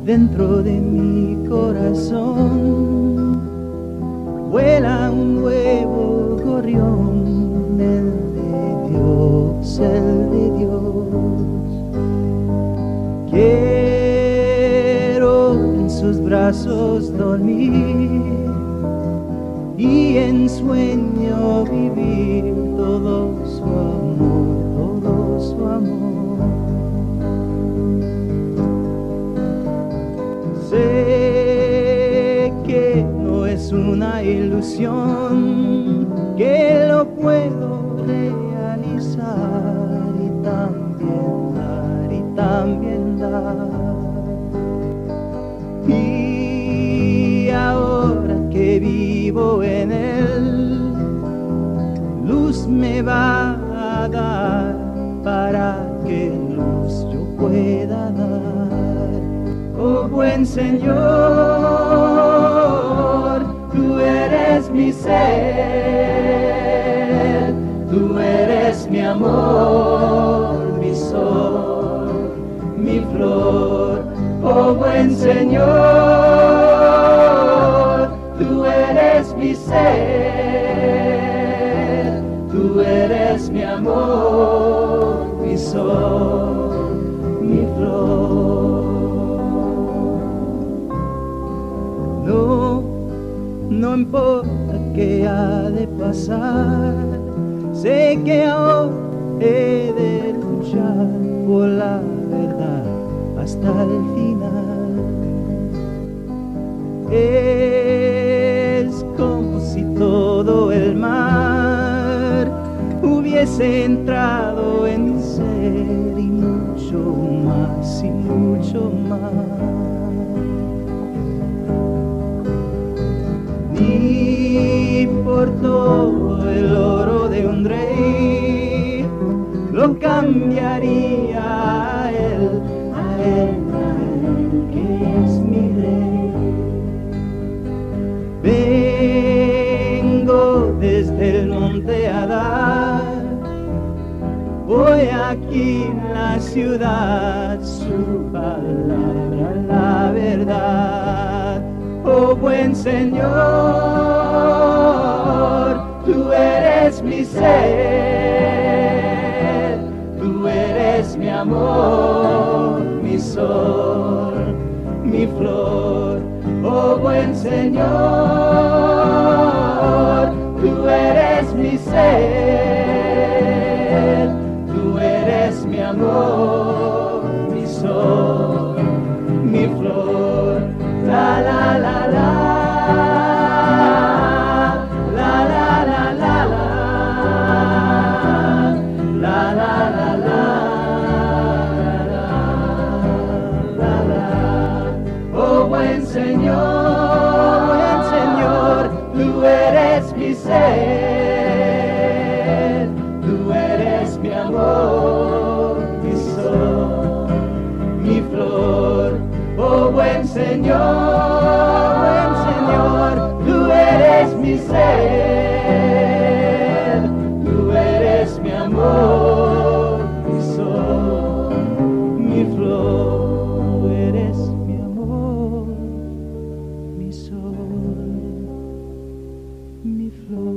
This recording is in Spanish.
dentro de mi corazón vuela un nuevo gorrión, el de Dios, el de Dios. Quiero en sus brazos dormir y en sueño vivir todo su amor, todo su amor. Sé que no es una ilusión, que lo puedo realizar y también dar. Y ahora que vivo en él, luz me va a dar para que luz yo pueda dar. Oh buen Señor, tú eres mi ser, tú eres mi amor, mi sol, mi flor. Oh buen Señor, tú eres mi ser, tú eres mi amor, mi sol, mi flor. No importa qué ha de pasar, sé que ahora he de luchar por la verdad hasta el final. Es como si todo el mar hubiese entrado en mi ser y mucho más y mucho más. Ni por todo el oro de un rey lo cambiaría a él, que es mi rey. Vengo desde el monte Adar, voy aquí en la ciudad, su palabra la verdad. Oh buen Señor, tú eres mi ser, tú eres mi amor, mi sol, mi flor. Oh buen Señor, tú eres mi ser, tú eres mi amor, mi sol, mi flor. La la la la, la la la la la, la la la la, la. Oh buen Señor, tú eres mi ser, tú eres mi amor, mi sol, mi flor. Oh buen Señor, tú eres mi ser, tú eres mi amor, mi sol, mi flor. Tú eres mi amor, mi sol, mi flor.